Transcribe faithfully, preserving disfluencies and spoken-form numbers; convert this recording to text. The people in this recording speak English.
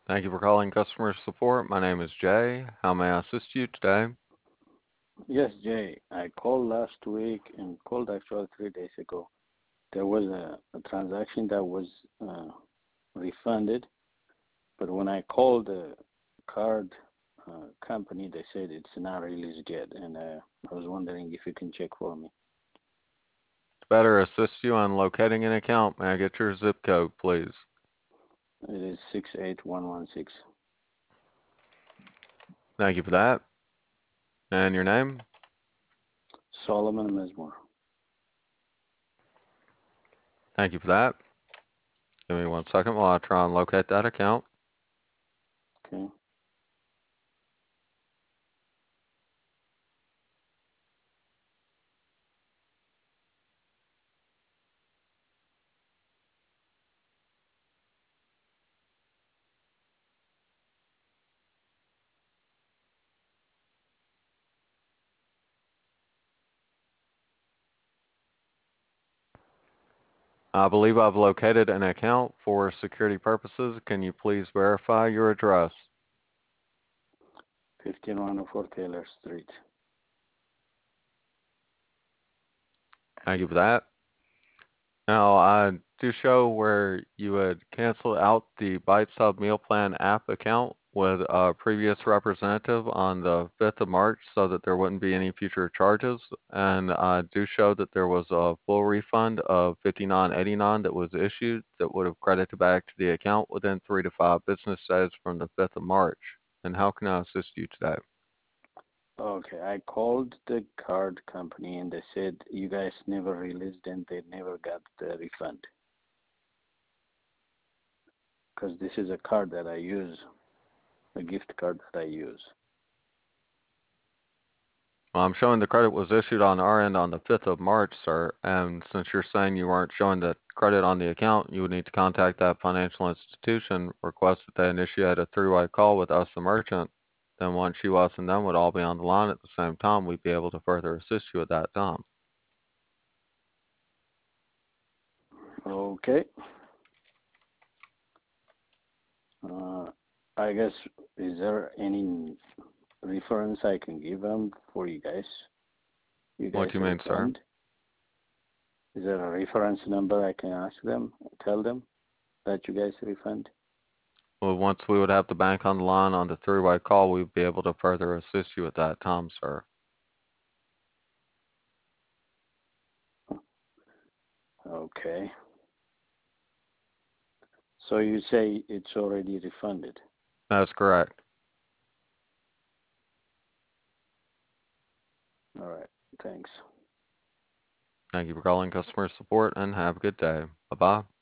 Thank you for calling customer support. My name is Jay. How may I assist you today? Yes, Jay. I called last week and called actually three days ago. There was a, a transaction that was uh, refunded, but when I called the card uh, company, they said it's not released yet, and uh, I was wondering if you can check for me. To better assist you on locating an account, may I get your zip code, please? It is six eight one one six. Thank you for that. And your name? Solomon Mesmore. Thank you for that. Give me one second while I try and locate that account. Okay. I believe I've located an account for security purposes. Can you please verify your address? fifteen oh four Taylor Street. Thank you for that. Now, I do show where you had canceled out the Bite Sub Meal Plan app account with a previous representative on the fifth of March so that there wouldn't be any future charges. And I do show that there was a full refund of fifty-nine eighty-nine that was issued that would have credited back to the account within three to five business days from the fifth of March. And how can I assist you today? Okay, I called the card company and they said you guys never released and they never got the refund. Because this is a card that I use, a gift card that I use. Well, I'm showing the credit was issued on our end on the fifth of March, sir, and since you're saying you weren't showing the credit on the account, you would need to contact that financial institution, request that they initiate a three-way call with us, the merchant. Then once you, us, and them would all be on the line at the same time, we'd be able to further assist you at that time. Okay. Uh, I guess, is there any reference I can give them for you guys? You What guys do you mean, sir? refund? Is there a reference number I can ask them, tell them that you guys refund? Well, once we would have the bank on the line on the three-way call, we'd be able to further assist you at that time, sir. Okay. So you say it's already refunded. That's correct. All right. Thanks. Thank you for calling customer support and have a good day. Bye-bye.